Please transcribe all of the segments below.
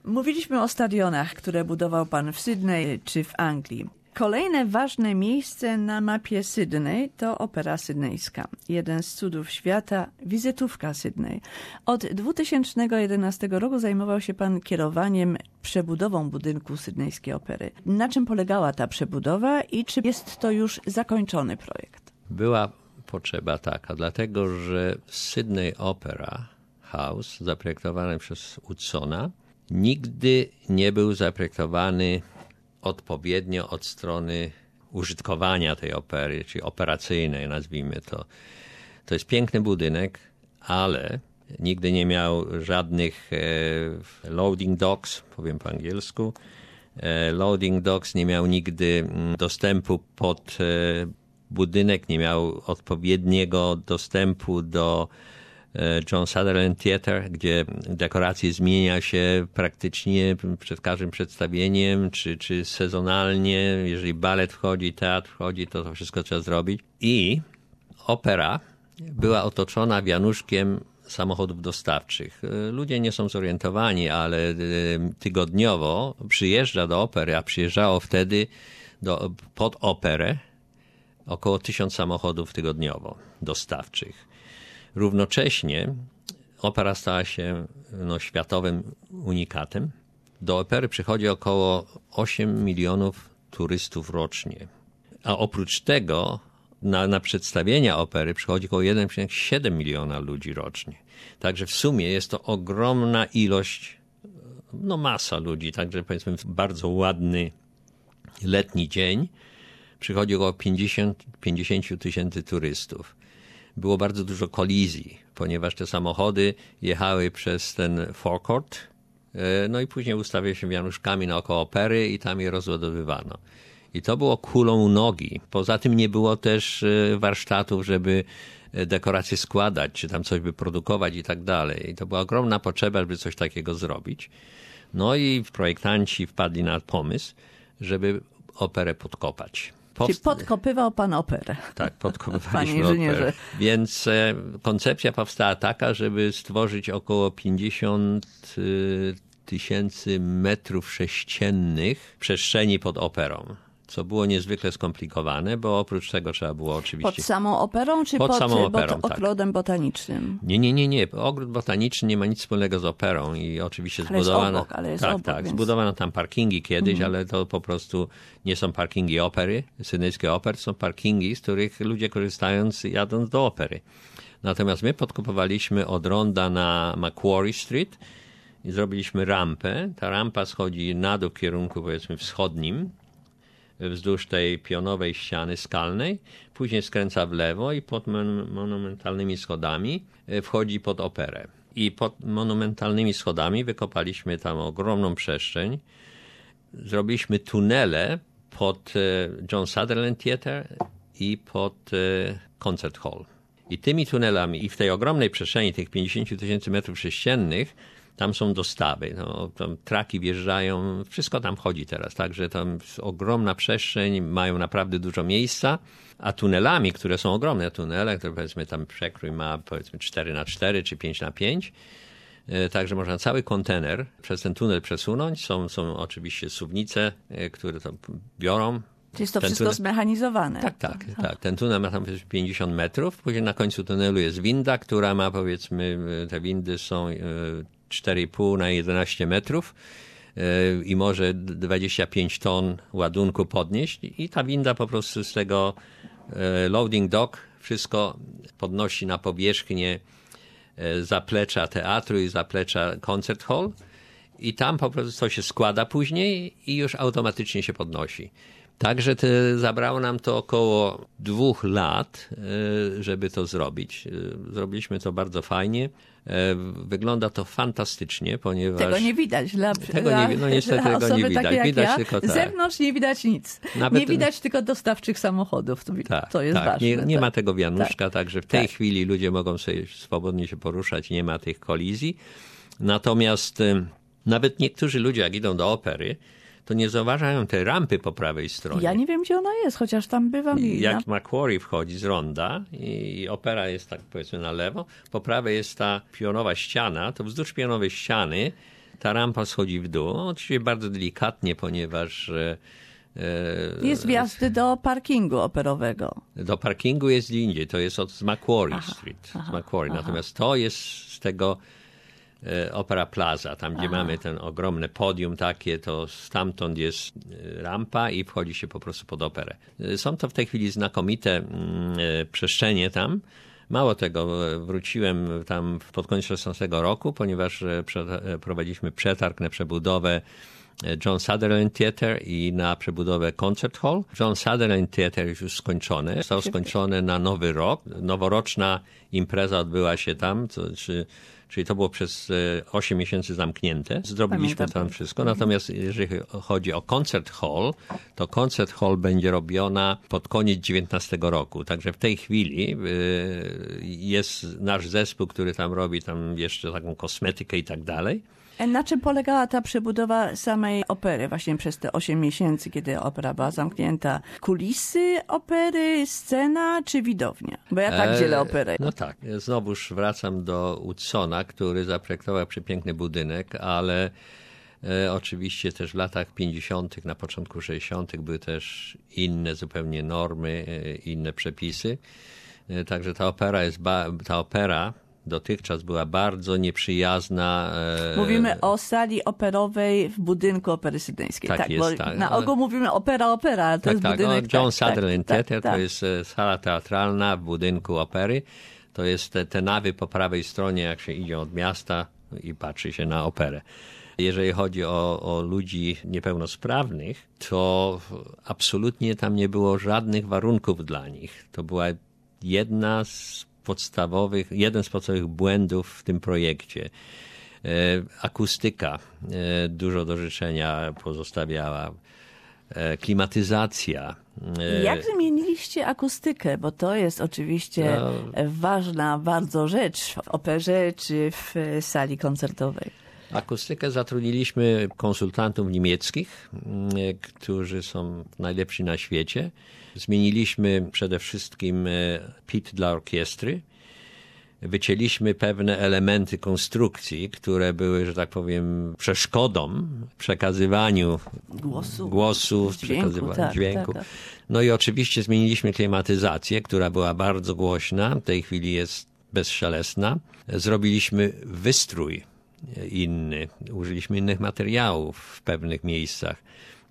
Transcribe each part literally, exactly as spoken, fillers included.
Mówiliśmy o stadionach, które budował pan w Sydney czy w Anglii. Kolejne ważne miejsce na mapie Sydney to Opera Sydneyska. Jeden z cudów świata, wizytówka Sydney. Od dwa tysiące jedenastego roku zajmował się pan kierowaniem przebudową budynku Sydneyskiej Opery. Na czym polegała ta przebudowa i czy jest to już zakończony projekt? Była potrzeba taka, dlatego że Sydney Opera House, zaprojektowany przez Utzona, nigdy nie był zaprojektowany odpowiednio od strony użytkowania tej opery, czyli operacyjnej, nazwijmy to. To jest piękny budynek, ale nigdy nie miał żadnych e, loading docks, powiem po angielsku. E, loading docks nie miał nigdy dostępu pod e, budynek, nie miał odpowiedniego dostępu do John Sutherland Theatre, gdzie dekoracje zmienia się praktycznie przed każdym przedstawieniem, czy, czy sezonalnie. Jeżeli balet wchodzi, teatr wchodzi, to to wszystko trzeba zrobić. I opera była otoczona wianuszkiem samochodów dostawczych. Ludzie nie są zorientowani, ale tygodniowo przyjeżdża do opery, a przyjeżdżało wtedy do, pod operę około tysiąc samochodów tygodniowo dostawczych. Równocześnie opera stała się no, światowym unikatem. Do opery przychodzi około osiem milionów turystów rocznie. A oprócz tego na, na przedstawienia opery przychodzi około jeden przecinek siedem miliona ludzi rocznie. Także w sumie jest to ogromna ilość, no masa ludzi. Także powiedzmy w bardzo ładny letni dzień przychodzi około pięćdziesiąt tysięcy turystów. Było bardzo dużo kolizji, ponieważ te samochody jechały przez ten forecourt, no i później ustawiały się wianuszkami naokoło opery i tam je rozładowywano. I to było kulą u nogi. Poza tym nie było też warsztatów, żeby dekoracje składać, czy tam coś wyprodukować i tak dalej. I to była ogromna potrzeba, żeby coś takiego zrobić. No i projektanci wpadli na pomysł, żeby operę podkopać. Czyli podkopywał pan operę. Tak, podkopywaliśmy operę. Więc e, koncepcja powstała taka, żeby stworzyć około pięćdziesiąt tysięcy metrów sześciennych przestrzeni pod operą. Co było niezwykle skomplikowane, bo oprócz tego trzeba było oczywiście... Pod samą operą, czy pod, pod samą operą, bot- ogrodem tak. botanicznym? Nie, nie, nie, nie. Ogród botaniczny nie ma nic wspólnego z operą i oczywiście ale zbudowano... Jest obok, ale jest tak, obok, tak. Więc... Zbudowano tam parkingi kiedyś, mhm. ale to po prostu nie są parkingi opery, sydneyskiej opery, są parkingi, z których ludzie korzystając jadąc do opery. Natomiast my podkopywaliśmy od ronda na Macquarie Street i zrobiliśmy rampę. Ta rampa schodzi na dół w kierunku powiedzmy wschodnim, wzdłuż tej pionowej ściany skalnej, później skręca w lewo i pod mon- monumentalnymi schodami wchodzi pod operę. I pod monumentalnymi schodami wykopaliśmy tam ogromną przestrzeń. Zrobiliśmy tunele pod John Sutherland Theatre i pod Concert Hall. I tymi tunelami i w tej ogromnej przestrzeni, tych pięćdziesiąt tysięcy metrów sześciennych, tam są dostawy, no, tam traki wjeżdżają, wszystko tam chodzi teraz, także tam jest ogromna przestrzeń, mają naprawdę dużo miejsca, a tunelami, które są ogromne tunele, które powiedzmy tam przekrój ma powiedzmy cztery na cztery czy pięć na pięć, także można cały kontener przez ten tunel przesunąć, są, są oczywiście suwnice, które to biorą. Jest to ten wszystko tunel... zmechanizowane. Tak, tak, tak. Ten tunel ma tam pięćdziesiąt metrów, później na końcu tunelu jest winda, która ma powiedzmy, te windy są cztery i pół na jedenaście metrów i może dwadzieścia pięć ton ładunku podnieść i ta winda po prostu z tego loading dock wszystko podnosi na powierzchnię zaplecza teatru i zaplecza concert hall i tam po prostu to się składa później i już automatycznie się podnosi. Także te, zabrało nam to około dwóch lat, żeby to zrobić. Zrobiliśmy to bardzo fajnie. Wygląda to fantastycznie, ponieważ... Tego nie widać. Dla, tego dla, nie, no niestety dla tego nie widać. Jak widać ja, tylko tak. Z zewnątrz nie widać nic. Nawet... Nie widać tylko dostawczych samochodów. To, tak, to jest tak. ważne. Nie, nie tak. ma tego wianuszka, tak. Także w tej tak. chwili ludzie mogą sobie swobodnie się poruszać, nie ma tych kolizji. Natomiast nawet niektórzy ludzie, jak idą do opery, to nie zauważają te rampy po prawej stronie. Ja nie wiem, gdzie ona jest, chociaż tam bywam. Jak na... Macquarie wchodzi z ronda i opera jest tak powiedzmy na lewo, po prawej jest ta pionowa ściana, to wzdłuż pionowej ściany ta rampa schodzi w dół. Oczywiście bardzo delikatnie, ponieważ jest wjazd do parkingu operowego. Do parkingu jest gdzie indziej. To jest od Macquarie aha, Street. Aha, z Macquarie. Natomiast aha. to jest z tego Opera Plaza, tam gdzie aha. mamy ten ogromne podium takie, to stamtąd jest rampa i wchodzi się po prostu pod operę. Są to w tej chwili znakomite przestrzenie tam. Mało tego, wróciłem tam pod koniec szesnastego roku, ponieważ prowadziliśmy przetarg na przebudowę John Sutherland Theatre i na przebudowę Concert Hall. John Sutherland Theatre jest już skończony. Został skończony na Nowy Rok. Noworoczna impreza odbyła się tam, to, czy, czyli to było przez osiem miesięcy zamknięte. Zrobiliśmy Pamiętam. tam wszystko. Natomiast jeżeli chodzi o Concert Hall, to Concert Hall będzie robiona pod koniec dziewiętnastego roku. Także w tej chwili jest nasz zespół, który tam robi tam jeszcze taką kosmetykę i tak dalej. Na czym polegała ta przebudowa samej opery właśnie przez te osiem miesięcy, kiedy opera była zamknięta? Kulisy opery, scena czy widownia? Bo ja tak dzielę operę. No tak, znowuż wracam do Utzona, który zaprojektował przepiękny budynek, ale e, oczywiście też w latach pięćdziesiątych, na początku sześćdziesiątych były też inne zupełnie normy, e, inne przepisy. E, także ta opera jest, ba- ta opera dotychczas była bardzo nieprzyjazna. Mówimy o sali operowej w budynku Opery Sydneyskiej. Tak, tak jest, bo tak. Na ogół mówimy opera, opera, ale to tak, jest tak, budynek... No, John tak, Sutherland tak, Theatre tak, to jest sala teatralna w budynku opery. To jest te, te nawy po prawej stronie, jak się idzie od miasta i patrzy się na operę. Jeżeli chodzi o, o ludzi niepełnosprawnych, to absolutnie tam nie było żadnych warunków dla nich. To była jedna z podstawowych, jeden z podstawowych błędów w tym projekcie. E, akustyka e, dużo do życzenia pozostawiała. E, klimatyzacja. E, Jak zmieniliście akustykę? Bo to jest oczywiście no, ważna bardzo rzecz w operze czy w sali koncertowej. Akustykę zatrudniliśmy konsultantów niemieckich, którzy są najlepsi na świecie. Zmieniliśmy przede wszystkim pit dla orkiestry. Wycięliśmy pewne elementy konstrukcji, które były, że tak powiem, przeszkodą w przekazywaniu Głosu, głosów, dźwięku, przekazywaniu tak, dźwięku. Tak, tak. No i oczywiście zmieniliśmy klimatyzację, która była bardzo głośna. W tej chwili jest bezszelestna. Zrobiliśmy wystrój inny. Użyliśmy innych materiałów w pewnych miejscach.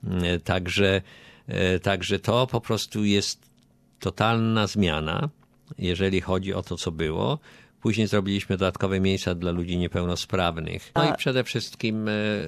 Także, także to po prostu jest totalna zmiana, jeżeli chodzi o to, co było. Później zrobiliśmy dodatkowe miejsca dla ludzi niepełnosprawnych. No A... i przede wszystkim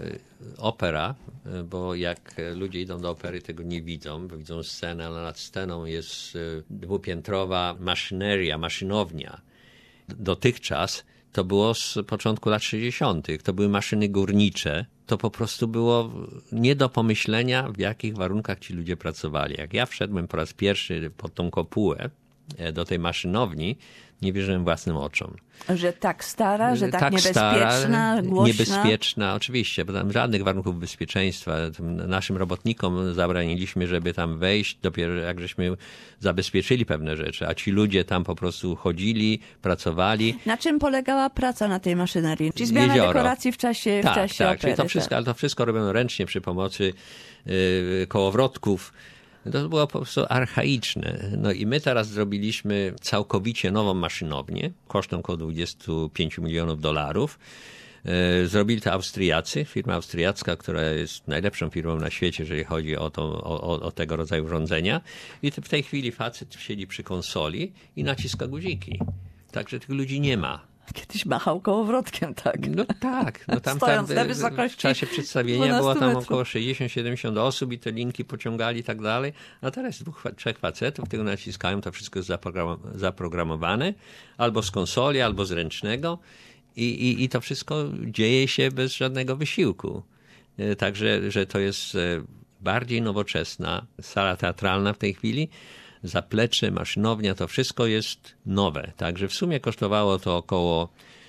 opera, bo jak ludzie idą do opery, tego nie widzą, bo widzą scenę, ale nad sceną jest dwupiętrowa maszyneria, maszynownia. Dotychczas to było z początku lat sześćdziesiątych. To były maszyny górnicze. To po prostu było nie do pomyślenia, w jakich warunkach ci ludzie pracowali. Jak ja wszedłem po raz pierwszy pod tą kopułę do tej maszynowni, nie wierzyłem własnym oczom. Że tak stara, że tak, tak niebezpieczna, stara, głośna? Niebezpieczna, oczywiście, bo tam żadnych warunków bezpieczeństwa. Naszym robotnikom zabroniliśmy, żeby tam wejść, dopiero jak żeśmy zabezpieczyli pewne rzeczy, a ci ludzie tam po prostu chodzili, pracowali. Na czym polegała praca na tej maszynerii? Czy zmiana Jezioro. dekoracji w czasie, tak, w czasie tak, opery? czyli to wszystko, tak. Ale to wszystko robiono ręcznie przy pomocy yy, kołowrotków. To było po prostu archaiczne. No i my teraz zrobiliśmy całkowicie nową maszynownię, kosztem około dwadzieścia pięć milionów dolarów. Zrobili to Austriacy, firma austriacka, która jest najlepszą firmą na świecie, jeżeli chodzi o, to, o, o tego rodzaju urządzenia. I w tej chwili facet siedzi przy konsoli i naciska guziki. Także tych ludzi nie ma. Kiedyś machał kołowrotkiem, tak. No tak. No tam, Stojąc tam na wysokości w czasie przedstawienia było tam metrów. około sześćdziesiąt siedemdziesiąt osób i te linki pociągali i tak dalej. A teraz dwóch, trzech facetów, tego naciskają, to wszystko jest zaprogramowane. Albo z konsoli, albo z ręcznego. I, i, i to wszystko dzieje się bez żadnego wysiłku. Także, że to jest bardziej nowoczesna sala teatralna w tej chwili. Zaplecze, maszynownia, to wszystko jest nowe. Także w sumie kosztowało to około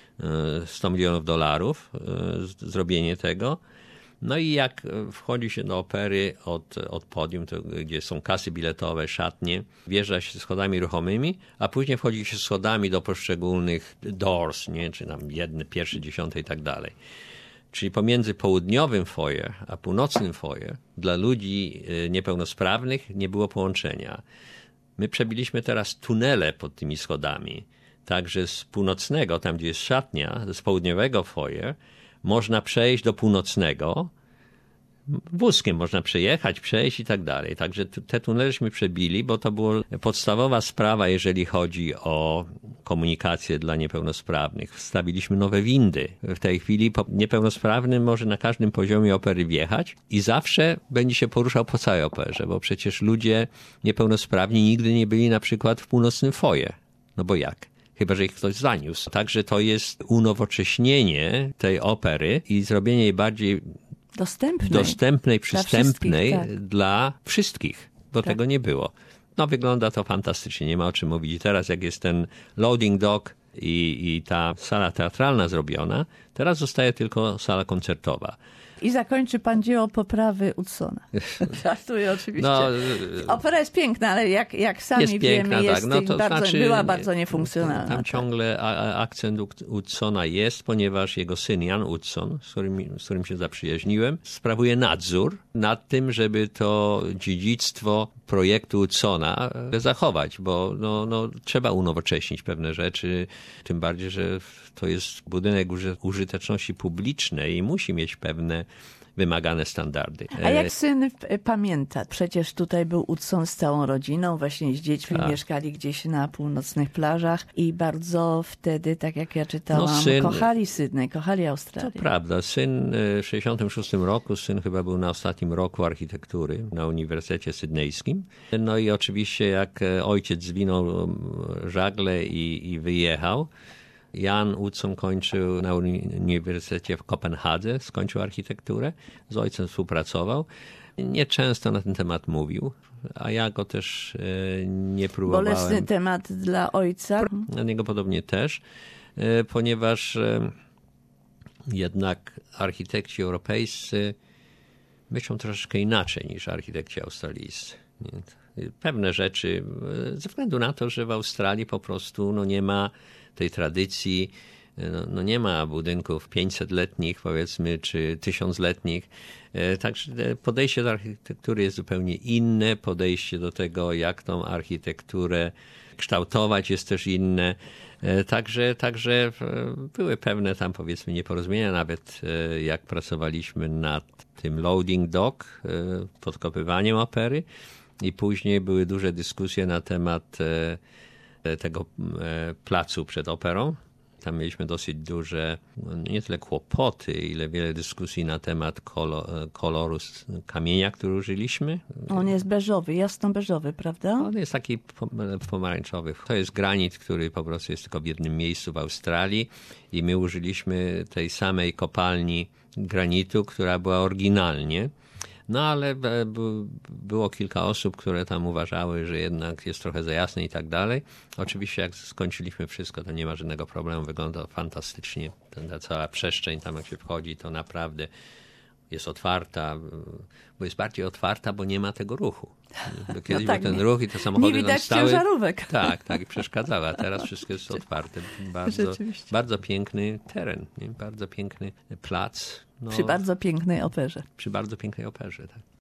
sto milionów dolarów zrobienie tego. No i jak wchodzi się do opery od, od podium, to, gdzie są kasy biletowe, szatnie, wjeżdża się schodami ruchomymi, a później wchodzi się schodami do poszczególnych doors, nie? Czy tam jedne, pierwsze, dziesiąte i tak dalej. czyli pomiędzy południowym foyer a północnym foyer, dla ludzi niepełnosprawnych nie było połączenia. My przebiliśmy teraz tunele pod tymi schodami, także z północnego, tam gdzie jest szatnia, z południowego foyer, można przejść do północnego, wózkiem można przejechać, przejść i tak dalej. Także te tuneleśmy przebili, bo to była podstawowa sprawa, jeżeli chodzi o komunikację dla niepełnosprawnych. Wstawiliśmy nowe windy. W tej chwili niepełnosprawny może na każdym poziomie opery wjechać i zawsze będzie się poruszał po całej operze, bo przecież ludzie niepełnosprawni nigdy nie byli na przykład w północnym foyer. No bo jak? Chyba że ich ktoś zaniósł. Także to jest unowocześnienie tej opery i zrobienie jej bardziej Dostępnej, dostępnej przystępnej dla wszystkich, tak. dla wszystkich, bo tak. tego nie było. No wygląda to fantastycznie, nie ma o czym mówić. I teraz jak jest ten loading dock i, i ta sala teatralna zrobiona, teraz zostaje tylko sala koncertowa. I zakończy pan dzieło poprawy Utzona. Żartuję oczywiście. No, opera jest piękna, ale jak, jak sami jest piękna, wiemy, jest tak. No to bardzo, znaczy, była bardzo niefunkcjonalna. Tam tak. ciągle akcent Utzona jest, ponieważ jego syn Jan Utzon, z którym, z którym się zaprzyjaźniłem, sprawuje nadzór nad tym, żeby to dziedzictwo projektu Utzona zachować, bo no, no, trzeba unowocześnić pewne rzeczy, tym bardziej, że to jest budynek użyteczności publicznej i musi mieć pewne wymagane standardy. A jak syn pamięta? Przecież tutaj był Utzon z całą rodziną, właśnie z dziećmi, tak. Mieszkali gdzieś na północnych plażach i bardzo wtedy, tak jak ja czytałam, no, syn, kochali Sydney, kochali Australię. To prawda. Syn w sześćdziesiątym szóstym roku, syn chyba był na ostatnim roku architektury na Uniwersytecie Sydnejskim. No i oczywiście jak ojciec zwinął żagle i, i wyjechał, Jan Utzon kończył na Uniwersytecie w Kopenhadze, skończył architekturę, z ojcem współpracował. Nieczęsto na ten temat mówił, a ja go też nie próbowałem. Bolesny temat dla ojca. Na niego podobnie też, ponieważ jednak architekci europejscy myślą troszeczkę inaczej niż architekci australijscy. Pewne rzeczy, ze względu na to, że w Australii po prostu no, nie ma tej tradycji, no, no nie ma budynków pięćsetletnich powiedzmy, czy tysiącletnich. Także podejście do architektury jest zupełnie inne, podejście do tego, jak tą architekturę kształtować jest też inne. Także, także były pewne tam powiedzmy nieporozumienia, nawet jak pracowaliśmy nad tym loading dock, podkopywaniem opery i później były duże dyskusje na temat tego placu przed operą. Tam mieliśmy dosyć duże, nie tyle kłopoty, ile wiele dyskusji na temat koloru kamienia, który użyliśmy. On jest beżowy, jasno beżowy, prawda? On jest taki pomarańczowy. To jest granit, który po prostu jest tylko w jednym miejscu w Australii i my użyliśmy tej samej kopalni granitu, która była oryginalnie. No ale było kilka osób, które tam uważały, że jednak jest trochę za jasne i tak dalej. Oczywiście jak skończyliśmy wszystko, to nie ma żadnego problemu. Wygląda fantastycznie. Ta cała przestrzeń, tam jak się wchodzi, to naprawdę jest otwarta, bo jest bardziej otwarta, bo nie ma tego ruchu. Bo kiedyś no tak, był ten nie, ruch i te samochody nie widać tam stały. Ciężarówek. Tak, tak i przeszkadzały, a teraz wszystko jest otwarte. Bardzo, bardzo piękny teren, nie? Bardzo piękny plac. No, przy bardzo pięknej operze. Przy bardzo pięknej operze, tak.